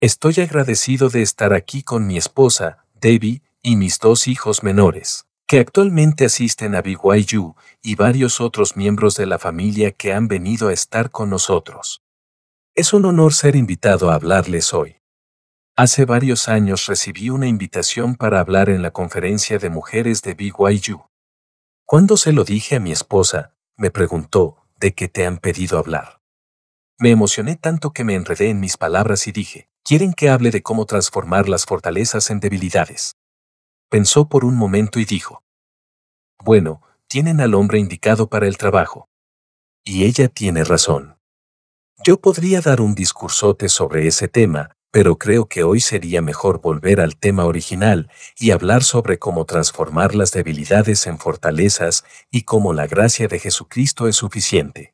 Estoy agradecido de estar aquí con mi esposa, Debbie, y mis dos hijos menores, que actualmente asisten a BYU, y varios otros miembros de la familia que han venido a estar con nosotros. Es un honor ser invitado a hablarles hoy. Hace varios años recibí una invitación para hablar en la conferencia de mujeres de BYU. Cuando se lo dije a mi esposa, me preguntó, ¿de qué te han pedido hablar? Me emocioné tanto que me enredé en mis palabras y dije, ¿quieren que hable de cómo transformar las fortalezas en debilidades? Pensó por un momento y dijo, bueno, tienen al hombre indicado para el trabajo. Y ella tiene razón. Yo podría dar un discursote sobre ese tema, pero creo que hoy sería mejor volver al tema original y hablar sobre cómo transformar las debilidades en fortalezas y cómo la gracia de Jesucristo es suficiente.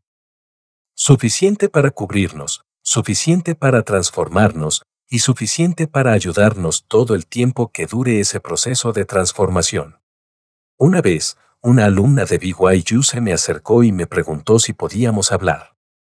Suficiente para cubrirnos, suficiente para transformarnos y suficiente para ayudarnos todo el tiempo que dure ese proceso de transformación. Una vez, una alumna de BYU se me acercó y me preguntó si podíamos hablar.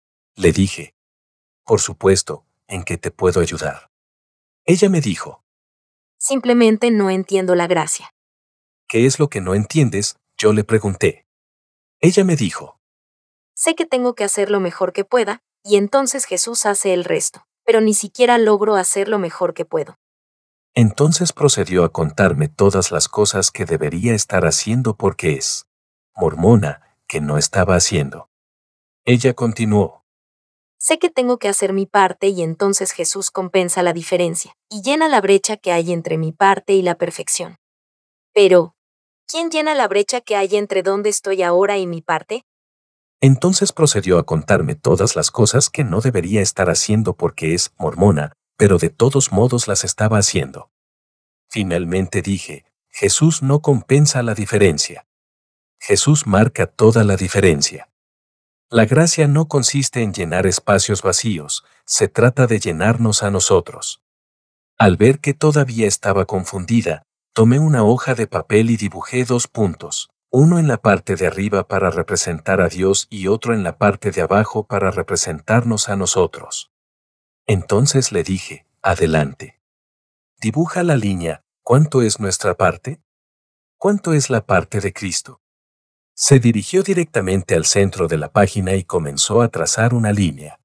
Le dije, por supuesto, ¿en qué te puedo ayudar? Ella me dijo, Simplemente no entiendo la gracia. ¿qué es lo que no entiendes? Yo le pregunté. Ella me dijo, Sé que tengo que hacer lo mejor que pueda, y entonces Jesús hace el resto, pero ni siquiera logro hacer lo mejor que puedo. entonces procedió a contarme todas las cosas que debería estar haciendo porque es mormona que no estaba haciendo. Ella continuó, Sé que tengo que hacer mi parte y entonces Jesús compensa la diferencia, y llena la brecha que hay entre mi parte y la perfección. Pero, ¿quién llena la brecha que hay entre donde estoy ahora y mi parte? entonces procedió a contarme todas las cosas que no debería estar haciendo porque es mormona, pero de todos modos las estaba haciendo. Finalmente dije, Jesús no compensa la diferencia. Jesús marca toda la diferencia. La gracia no consiste en llenar espacios vacíos, se trata de llenarnos a nosotros. Al ver que todavía estaba confundida, tomé una hoja de papel y dibujé 2 puntos, uno en la parte de arriba para representar a Dios y otro en la parte de abajo para representarnos a nosotros. Entonces le dije, adelante. Dibuja la línea, ¿cuánto es nuestra parte? ¿Cuánto es la parte de Cristo? Se dirigió directamente al centro de la página y comenzó a trazar una línea.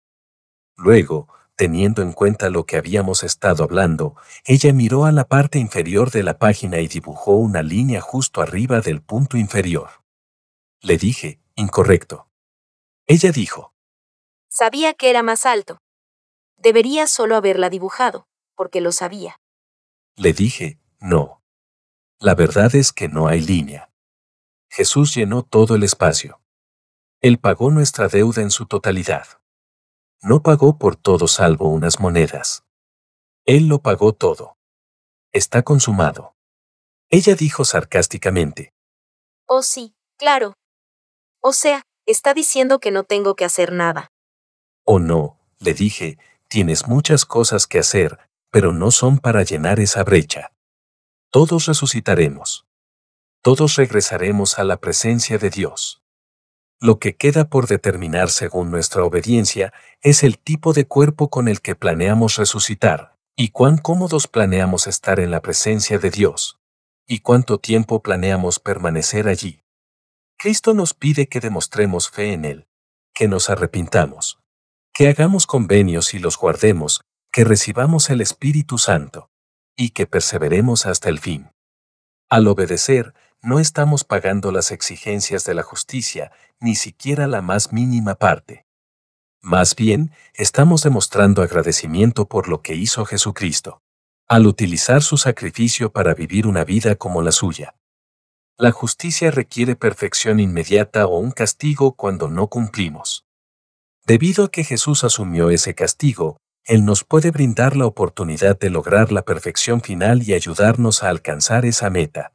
Luego, teniendo en cuenta lo que habíamos estado hablando, ella miró a la parte inferior de la página y dibujó una línea justo arriba del punto inferior. Le dije, incorrecto. Ella dijo, Sabía que era más alto. Debería solo haberla dibujado, porque lo sabía. le dije, no. La verdad es que no hay línea. Jesús llenó todo el espacio. Él pagó nuestra deuda en su totalidad. No pagó por todo salvo unas monedas. Él lo pagó todo. Está consumado. Ella dijo sarcásticamente, Oh sí, claro. O sea, está diciendo que no tengo que hacer nada. oh no, le dije, tienes muchas cosas que hacer, pero no son para llenar esa brecha. Todos resucitaremos. Todos regresaremos a la presencia de Dios. Lo que queda por determinar según nuestra obediencia es el tipo de cuerpo con el que planeamos resucitar, y cuán cómodos planeamos estar en la presencia de Dios, y cuánto tiempo planeamos permanecer allí. Cristo nos pide que demostremos fe en Él, que nos arrepintamos, que hagamos convenios y los guardemos, que recibamos el Espíritu Santo, y que perseveremos hasta el fin. Al obedecer, no estamos pagando las exigencias de la justicia, ni siquiera la más mínima parte. Más bien, estamos demostrando agradecimiento por lo que hizo Jesucristo, al utilizar su sacrificio para vivir una vida como la suya. La justicia requiere perfección inmediata o un castigo cuando no cumplimos. Debido a que Jesús asumió ese castigo, Él nos puede brindar la oportunidad de lograr la perfección final y ayudarnos a alcanzar esa meta.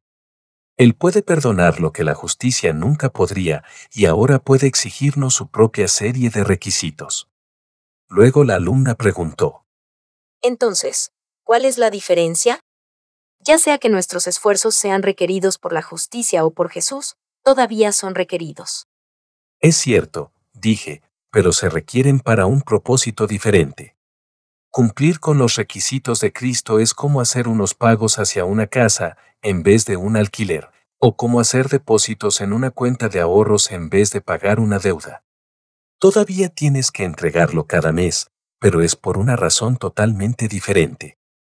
Él puede perdonar lo que la justicia nunca podría y ahora puede exigirnos su propia serie de requisitos. Luego la alumna preguntó, Entonces, ¿cuál es la diferencia? Ya sea que nuestros esfuerzos sean requeridos por la justicia o por Jesús, todavía son requeridos. es cierto, dije, pero se requieren para un propósito diferente. Cumplir con los requisitos de Cristo es como hacer unos pagos hacia una casa en vez de un alquiler, o como hacer depósitos en una cuenta de ahorros en vez de pagar una deuda. Todavía tienes que entregarlo cada mes, pero es por una razón totalmente diferente.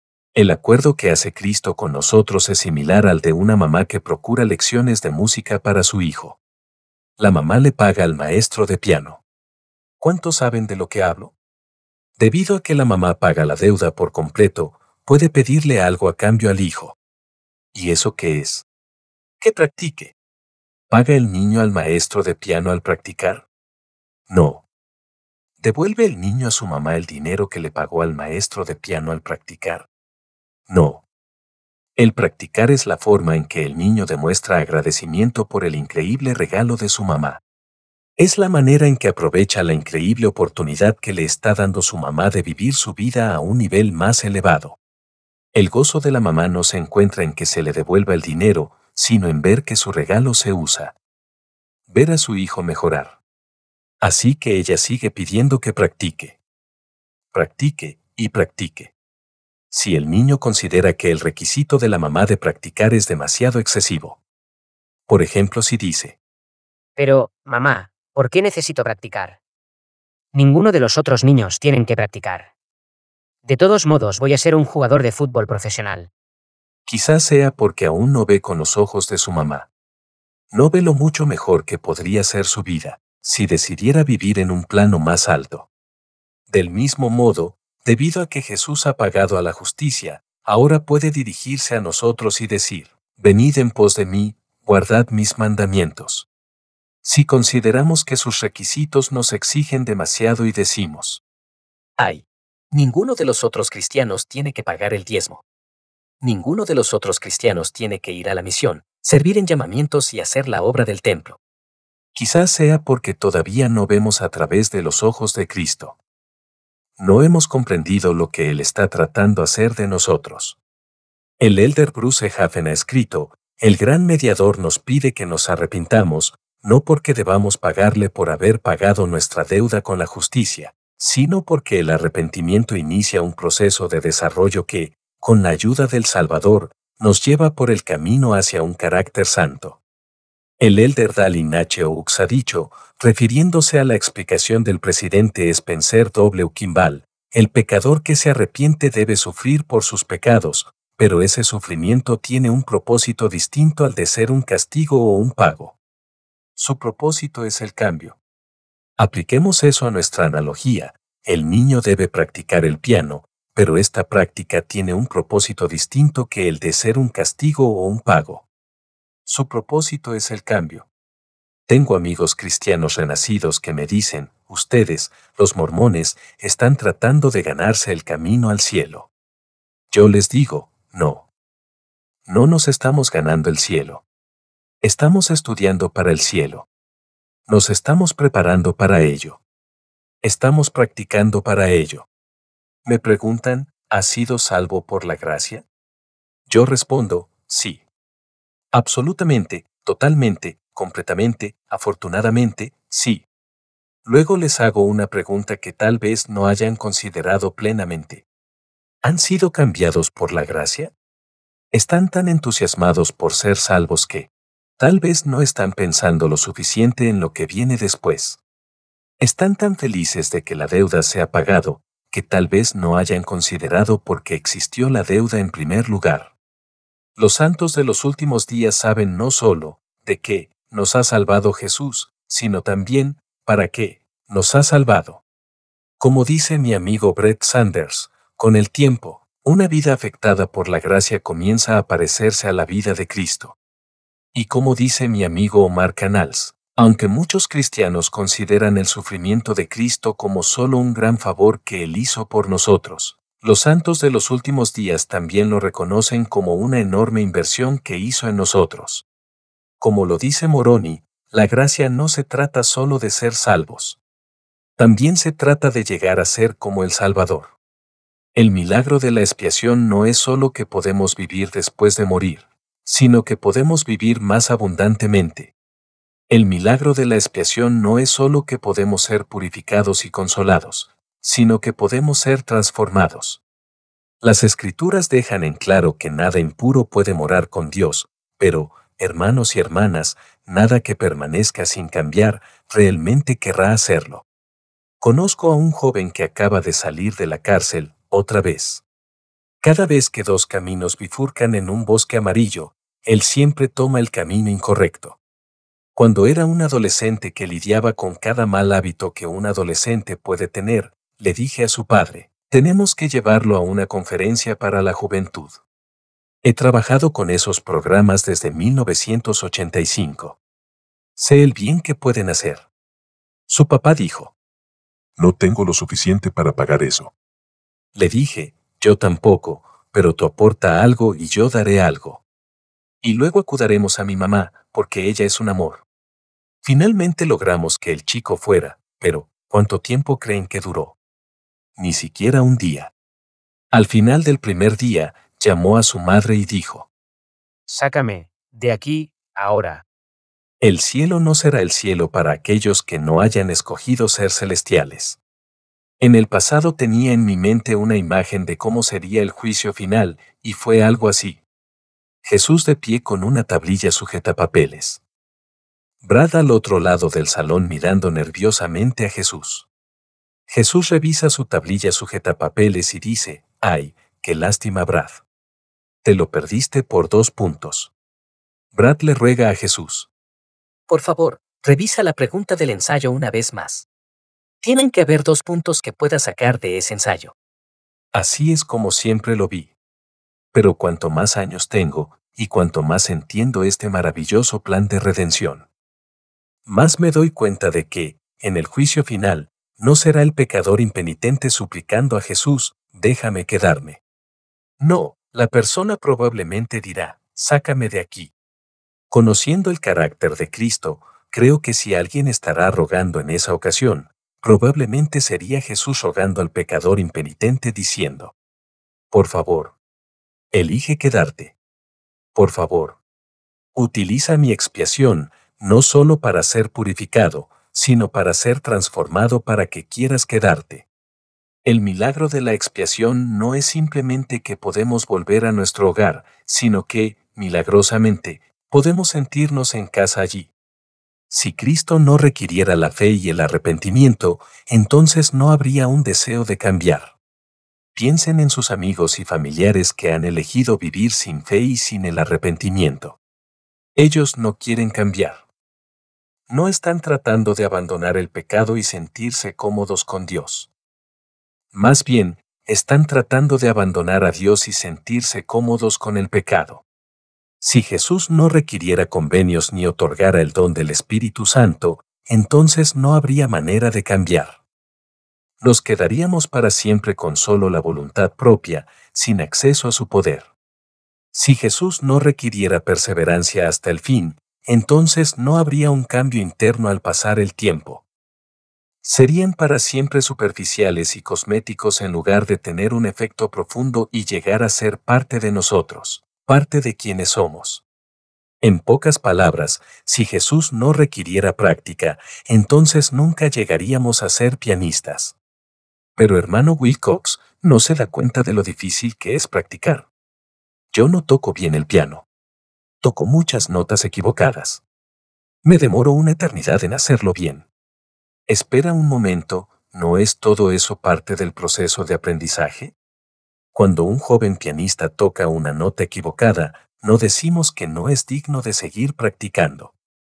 El acuerdo que hace Cristo con nosotros es similar al de una mamá que procura lecciones de música para su hijo. La mamá le paga al maestro de piano. ¿Cuántos saben de lo que hablo? Debido a que la mamá paga la deuda por completo, puede pedirle algo a cambio al hijo. ¿Y eso qué es? Que practique. ¿Paga el niño al maestro de piano al practicar? No. ¿Devuelve el niño a su mamá el dinero que le pagó al maestro de piano al practicar? No. El practicar es la forma en que el niño demuestra agradecimiento por el increíble regalo de su mamá. Es la manera en que aprovecha la increíble oportunidad que le está dando su mamá de vivir su vida a un nivel más elevado. El gozo de la mamá no se encuentra en que se le devuelva el dinero, sino en ver que su regalo se usa. Ver a su hijo mejorar. Así que ella sigue pidiendo que practique. Practique y practique. Si el niño considera que el requisito de la mamá de practicar es demasiado excesivo. Por ejemplo, si dice, Pero, mamá, ¿por qué necesito practicar? Ninguno de los otros niños tienen que practicar. De todos modos, voy a ser un jugador de fútbol profesional. quizás sea porque aún no ve con los ojos de su mamá. No ve lo mucho mejor que podría ser su vida, si decidiera vivir en un plano más alto. Del mismo modo, debido a que Jesús ha pagado a la justicia, ahora puede dirigirse a nosotros y decir, venid en pos de mí, guardad mis mandamientos. Si consideramos que sus requisitos nos exigen demasiado y decimos, Ay, ninguno de los otros cristianos tiene que pagar el diezmo. Ninguno de los otros cristianos tiene que ir a la misión, servir en llamamientos y hacer la obra del templo. quizás sea porque todavía no vemos a través de los ojos de Cristo. No hemos comprendido lo que Él está tratando de hacer de nosotros. El elder Bruce Hafen ha escrito, el gran mediador nos pide que nos arrepintamos, no porque debamos pagarle por haber pagado nuestra deuda con la justicia, sino porque el arrepentimiento inicia un proceso de desarrollo que, con la ayuda del Salvador, nos lleva por el camino hacia un carácter santo. El elder Dallin H. Oaks ha dicho, refiriéndose a la explicación del presidente Spencer W. Kimball, el pecador que se arrepiente debe sufrir por sus pecados, pero ese sufrimiento tiene un propósito distinto al de ser un castigo o un pago. Su propósito es el cambio. Apliquemos eso a nuestra analogía. El niño debe practicar el piano, pero esta práctica tiene un propósito distinto que el de ser un castigo o un pago. Su propósito es el cambio. Tengo amigos cristianos renacidos que me dicen, ustedes, los mormones, están tratando de ganarse el camino al cielo. Yo les digo, no. No nos estamos ganando el cielo. Estamos estudiando para el cielo. Nos estamos preparando para ello. Estamos practicando para ello. Me preguntan, ¿has sido salvo por la gracia? Yo respondo, sí. Absolutamente, totalmente, completamente, afortunadamente, sí. Luego les hago una pregunta que tal vez no hayan considerado plenamente. ¿Han sido cambiados por la gracia? Están tan entusiasmados por ser salvos que, tal vez no están pensando lo suficiente en lo que viene después. Están tan felices de que la deuda se ha pagado, que tal vez no hayan considerado por qué existió la deuda en primer lugar. Los santos de los últimos días saben no solo de qué nos ha salvado Jesús, sino también para qué nos ha salvado. Como dice mi amigo Brett Sanders, con el tiempo, una vida afectada por la gracia comienza a parecerse a la vida de Cristo. Y como dice mi amigo Omar Canals, aunque muchos cristianos consideran el sufrimiento de Cristo como solo un gran favor que Él hizo por nosotros, los santos de los últimos días también lo reconocen como una enorme inversión que hizo en nosotros. Como lo dice Moroni, la gracia no se trata solo de ser salvos. También se trata de llegar a ser como el Salvador. El milagro de la expiación no es solo que podemos vivir después de morir, sino que podemos vivir más abundantemente. El milagro de la expiación no es solo que podemos ser purificados y consolados, sino que podemos ser transformados. Las Escrituras dejan en claro que nada impuro puede morar con Dios, pero, hermanos y hermanas, nada que permanezca sin cambiar realmente querrá hacerlo. Conozco a un joven que acaba de salir de la cárcel, otra vez. Cada vez que dos caminos bifurcan en un bosque amarillo, él siempre toma el camino incorrecto. Cuando era un adolescente que lidiaba con cada mal hábito que un adolescente puede tener, le dije a su padre, tenemos que llevarlo a una conferencia para la juventud. He trabajado con esos programas desde 1985. Sé el bien que pueden hacer. Su papá dijo, No tengo lo suficiente para pagar eso. le dije, yo tampoco, pero tú aporta algo y yo daré algo. Y luego acudiremos a mi mamá, porque ella es un amor. Finalmente logramos que el chico fuera, pero ¿cuánto tiempo creen que duró? Ni siquiera un día. Al final del primer día, llamó a su madre y dijo, Sácame de aquí, ahora. el cielo no será el cielo para aquellos que no hayan escogido ser celestiales. En el pasado tenía en mi mente una imagen de cómo sería el juicio final, y fue algo así. Jesús de pie con una tablilla sujetapapeles. Brad al otro lado del salón mirando nerviosamente a Jesús. Jesús revisa su tablilla sujetapapeles y dice, ¡ay, qué lástima, Brad! Te lo perdiste por 2 puntos. Brad le ruega a Jesús. Por favor, revisa la pregunta del ensayo una vez más. Tienen que haber 2 puntos que pueda sacar de ese ensayo. Así es como siempre lo vi. Pero cuanto más años tengo, y cuanto más entiendo este maravilloso plan de redención, más me doy cuenta de que, en el juicio final, no será el pecador impenitente suplicando a Jesús, déjame quedarme. No, la persona probablemente dirá, sácame de aquí. Conociendo el carácter de Cristo, creo que si alguien estará rogando en esa ocasión, probablemente sería Jesús rogando al pecador impenitente diciendo, por favor, elige quedarte. Por favor, utiliza mi expiación, no solo para ser purificado, sino para ser transformado para que quieras quedarte. El milagro de la expiación no es simplemente que podemos volver a nuestro hogar, sino que, milagrosamente, podemos sentirnos en casa allí. Si Cristo no requiriera la fe y el arrepentimiento, entonces no habría un deseo de cambiar. Piensen en sus amigos y familiares que han elegido vivir sin fe y sin el arrepentimiento. Ellos no quieren cambiar. No están tratando de abandonar el pecado y sentirse cómodos con Dios. Más bien, están tratando de abandonar a Dios y sentirse cómodos con el pecado. Si Jesús no requiriera convenios ni otorgara el don del Espíritu Santo, entonces no habría manera de cambiar. Nos quedaríamos para siempre con solo la voluntad propia, sin acceso a su poder. Si Jesús no requiriera perseverancia hasta el fin, entonces no habría un cambio interno al pasar el tiempo. Serían para siempre superficiales y cosméticos en lugar de tener un efecto profundo y llegar a ser parte de nosotros, parte de quienes somos. En pocas palabras, si Jesús no requiriera práctica, entonces nunca llegaríamos a ser pianistas. Pero hermano Wilcox no se da cuenta de lo difícil que es practicar. Yo no toco bien el piano. Toco muchas notas equivocadas. Me demoro una eternidad en hacerlo bien. Espera un momento, ¿no es todo eso parte del proceso de aprendizaje? Cuando un joven pianista toca una nota equivocada, no decimos que no es digno de seguir practicando.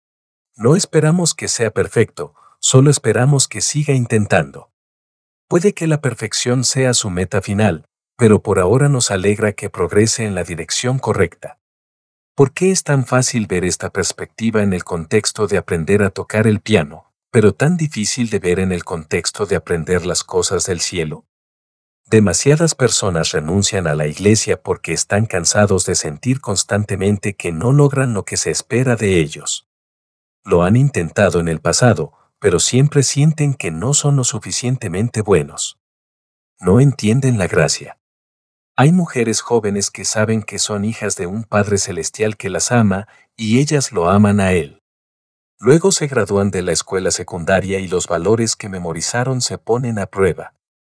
No esperamos que sea perfecto, solo esperamos que siga intentando. Puede que la perfección sea su meta final, pero por ahora nos alegra que progrese en la dirección correcta. ¿Por qué es tan fácil ver esta perspectiva en el contexto de aprender a tocar el piano, pero tan difícil de ver en el contexto de aprender las cosas del cielo? Demasiadas personas renuncian a la iglesia porque están cansados de sentir constantemente que no logran lo que se espera de ellos. Lo han intentado en el pasado, pero siempre sienten que no son lo suficientemente buenos. No entienden la gracia. Hay mujeres jóvenes que saben que son hijas de un Padre Celestial que las ama, y ellas lo aman a Él. Luego se gradúan de la escuela secundaria y los valores que memorizaron se ponen a prueba.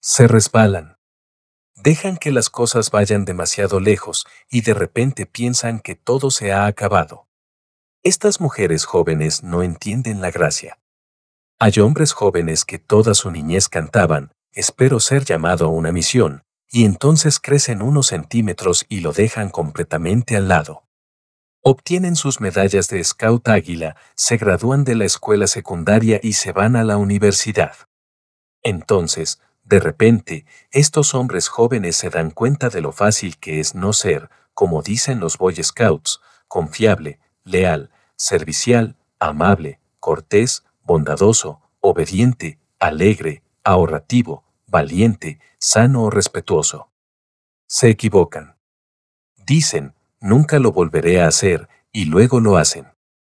Se resbalan. Dejan que las cosas vayan demasiado lejos y de repente piensan que todo se ha acabado. Estas mujeres jóvenes no entienden la gracia. Hay hombres jóvenes que toda su niñez cantaban, espero ser llamado a una misión, y entonces crecen unos centímetros y lo dejan completamente al lado. Obtienen sus medallas de Scout Águila, se gradúan de la escuela secundaria y se van a la universidad. Entonces, de repente, estos hombres jóvenes se dan cuenta de lo fácil que es no ser, como dicen los Boy Scouts, confiable, leal, servicial, amable, cortés, bondadoso, obediente, alegre, ahorrativo, valiente, sano o respetuoso. Se equivocan. Dicen, nunca lo volveré a hacer, y luego lo hacen.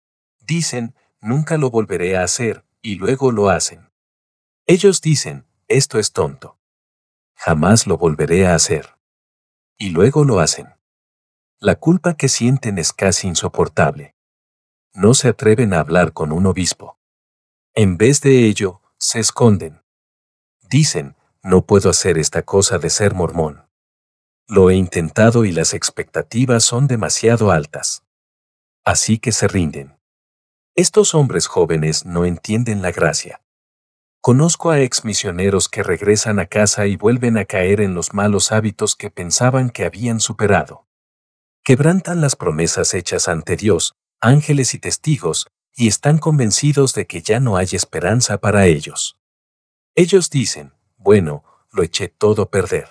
Dicen, nunca lo volveré a hacer, y luego lo hacen. Ellos dicen, esto es tonto. Jamás lo volveré a hacer. Y luego lo hacen. La culpa que sienten es casi insoportable. No se atreven a hablar con un obispo. En vez de ello, se esconden. Dicen, no puedo hacer esta cosa de ser mormón. Lo he intentado y las expectativas son demasiado altas. Así que se rinden. Estos hombres jóvenes no entienden la gracia. Conozco a ex misioneros que regresan a casa y vuelven a caer en los malos hábitos que pensaban que habían superado. Quebrantan las promesas hechas ante Dios, ángeles y testigos, y están convencidos de que ya no hay esperanza para ellos. Ellos dicen, bueno, lo eché todo a perder.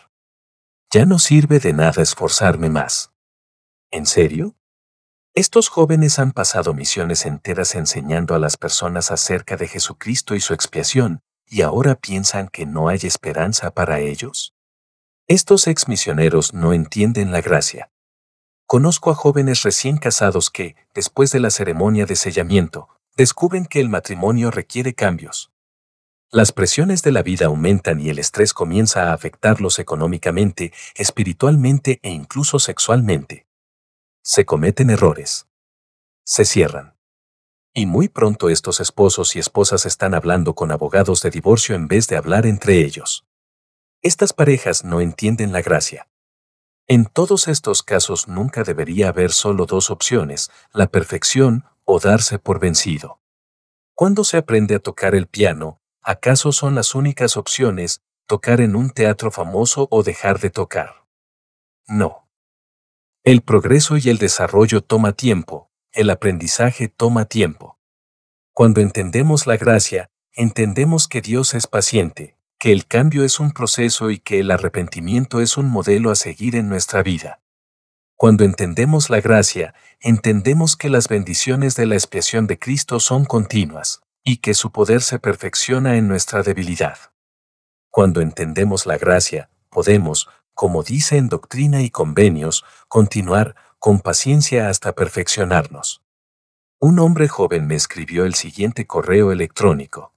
Ya no sirve de nada esforzarme más. ¿En serio? Estos jóvenes han pasado misiones enteras enseñando a las personas acerca de Jesucristo y su expiación, y ahora piensan que no hay esperanza para ellos. Estos ex misioneros no entienden la gracia. Conozco a jóvenes recién casados que, después de la ceremonia de sellamiento, descubren que el matrimonio requiere cambios. Las presiones de la vida aumentan y el estrés comienza a afectarlos económicamente, espiritualmente e incluso sexualmente. Se cometen errores. Se cierran. Y muy pronto estos esposos y esposas están hablando con abogados de divorcio en vez de hablar entre ellos. Estas parejas no entienden la gracia. En todos estos casos nunca debería haber solo dos opciones, la perfección o darse por vencido. Cuando se aprende a tocar el piano, ¿acaso son las únicas opciones, tocar en un teatro famoso o dejar de tocar? No. El progreso y el desarrollo toma tiempo, el aprendizaje toma tiempo. Cuando entendemos la gracia, entendemos que Dios es paciente, que el cambio es un proceso y que el arrepentimiento es un modelo a seguir en nuestra vida. Cuando entendemos la gracia, entendemos que las bendiciones de la expiación de Cristo son continuas, y que su poder se perfecciona en nuestra debilidad. Cuando entendemos la gracia, podemos, como dice en Doctrina y Convenios, continuar con paciencia hasta perfeccionarnos. Un hombre joven me escribió el siguiente correo electrónico.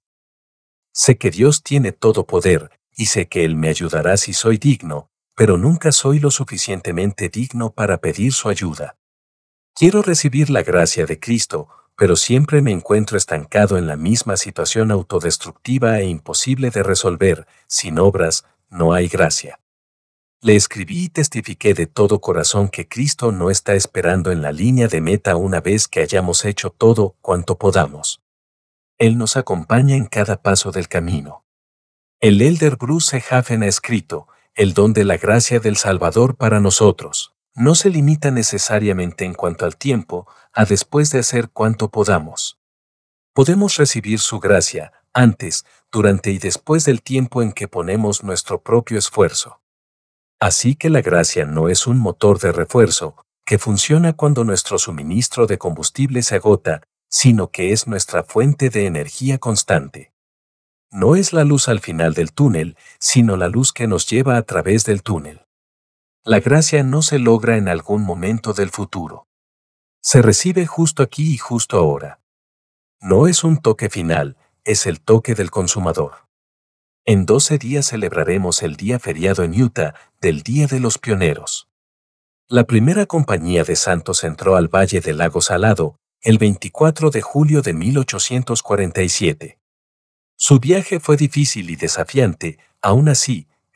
Sé que Dios tiene todo poder, y sé que Él me ayudará si soy digno, pero nunca soy lo suficientemente digno para pedir su ayuda. Quiero recibir la gracia de Cristo, pero siempre me encuentro estancado en la misma situación autodestructiva e imposible de resolver. Sin obras, no hay gracia. Le escribí y testifiqué de todo corazón que Cristo no está esperando en la línea de meta una vez que hayamos hecho todo cuanto podamos. Él nos acompaña en cada paso del camino. El elder Bruce C. Hafen ha escrito, el don de la gracia del Salvador para nosotros no se limita necesariamente en cuanto al tiempo, a después de hacer cuanto podamos. Podemos recibir su gracia antes, durante y después del tiempo en que ponemos nuestro propio esfuerzo. Así que la gracia no es un motor de refuerzo, que funciona cuando nuestro suministro de combustible se agota, sino que es nuestra fuente de energía constante. No es la luz al final del túnel, sino la luz que nos lleva a través del túnel. La gracia no se logra en algún momento del futuro. Se recibe justo aquí y justo ahora. No es un toque final, es el toque del consumador. En 12 días celebraremos el día feriado en Utah del Día de los Pioneros. La primera compañía de santos entró al Valle del Lago Salado el 24 de julio de 1847. Su viaje fue difícil y desafiante, aún así,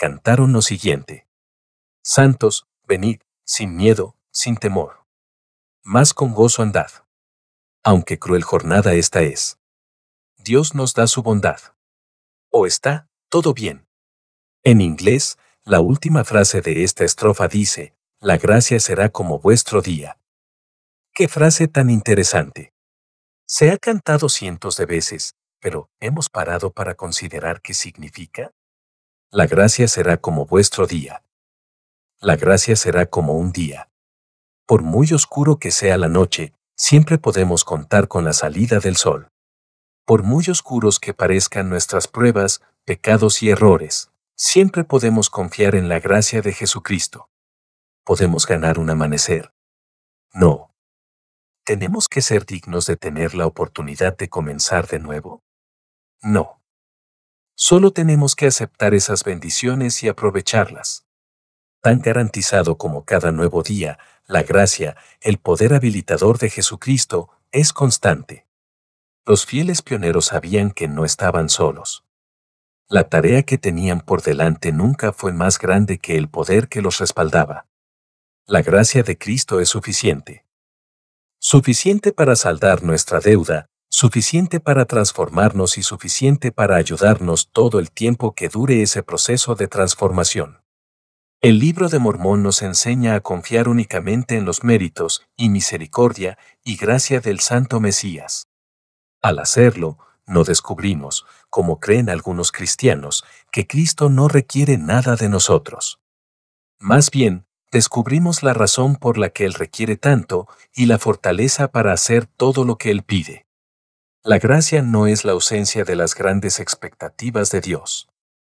cantaron lo siguiente: Santos, venid, sin miedo, sin temor. Más con gozo andad. Aunque cruel jornada esta es. Dios nos da su bondad. ¿O está todo bien? En inglés, la última frase de esta estrofa dice: la gracia será como vuestro día. ¡Qué frase tan interesante! Se ha cantado cientos de veces, pero ¿hemos parado para considerar qué significa? La gracia será como vuestro día. La gracia será como un día. Por muy oscuro que sea la noche, siempre podemos contar con la salida del sol. Por muy oscuros que parezcan nuestras pruebas, pecados y errores, siempre podemos confiar en la gracia de Jesucristo. ¿Podemos ganar un amanecer? No. ¿Tenemos que ser dignos de tener la oportunidad de comenzar de nuevo? No. Solo tenemos que aceptar esas bendiciones y aprovecharlas. Tan garantizado como cada nuevo día, la gracia, el poder habilitador de Jesucristo, es constante. Los fieles pioneros sabían que no estaban solos. La tarea que tenían por delante nunca fue más grande que el poder que los respaldaba. La gracia de Cristo es suficiente. Suficiente para saldar nuestra deuda, suficiente para transformarnos y suficiente para ayudarnos todo el tiempo que dure ese proceso de transformación. El Libro de Mormón nos enseña a confiar únicamente en los méritos y misericordia y gracia del Santo Mesías. Al hacerlo, no descubrimos, como creen algunos cristianos, que Cristo no requiere nada de nosotros. Más bien, descubrimos la razón por la que Él requiere tanto y la fortaleza para hacer todo lo que Él pide. La gracia no es la ausencia de las grandes expectativas de Dios.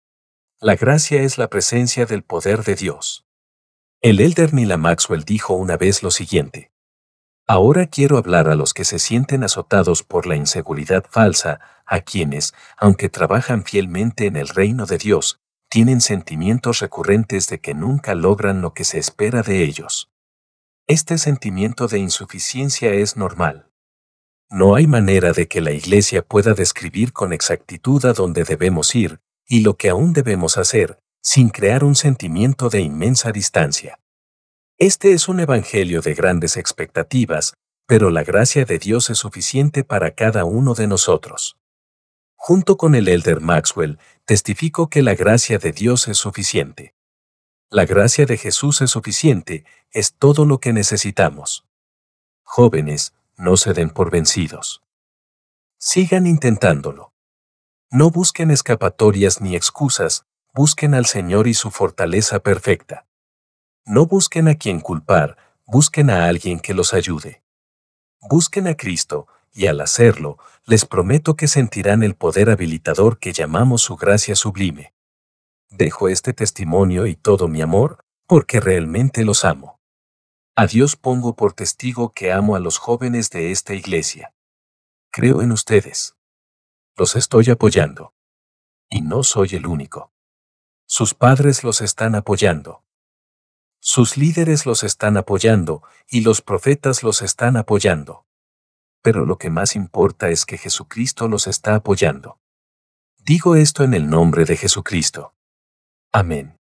La gracia es la presencia del poder de Dios. El elder Neal Maxwell dijo una vez lo siguiente: ahora quiero hablar a los que se sienten azotados por la inseguridad falsa, a quienes, aunque trabajan fielmente en el reino de Dios, tienen sentimientos recurrentes de que nunca logran lo que se espera de ellos. Este sentimiento de insuficiencia es normal. No hay manera de que la Iglesia pueda describir con exactitud a dónde debemos ir y lo que aún debemos hacer, sin crear un sentimiento de inmensa distancia. Este es un evangelio de grandes expectativas, pero la gracia de Dios es suficiente para cada uno de nosotros. Junto con el elder Maxwell, testifico que la gracia de Dios es suficiente. La gracia de Jesús es suficiente, es todo lo que necesitamos. Jóvenes, no se den por vencidos. Sigan intentándolo. No busquen escapatorias ni excusas, busquen al Señor y su fortaleza perfecta. No busquen a quien culpar, busquen a alguien que los ayude. Busquen a Cristo, y al hacerlo, les prometo que sentirán el poder habilitador que llamamos su gracia sublime. Dejo este testimonio y todo mi amor, porque realmente los amo. A Dios pongo por testigo que amo a los jóvenes de esta iglesia. Creo en ustedes. Los estoy apoyando. Y no soy el único. Sus padres los están apoyando. Sus líderes los están apoyando, y los profetas los están apoyando. Pero lo que más importa es que Jesucristo los está apoyando. Digo esto en el nombre de Jesucristo. Amén.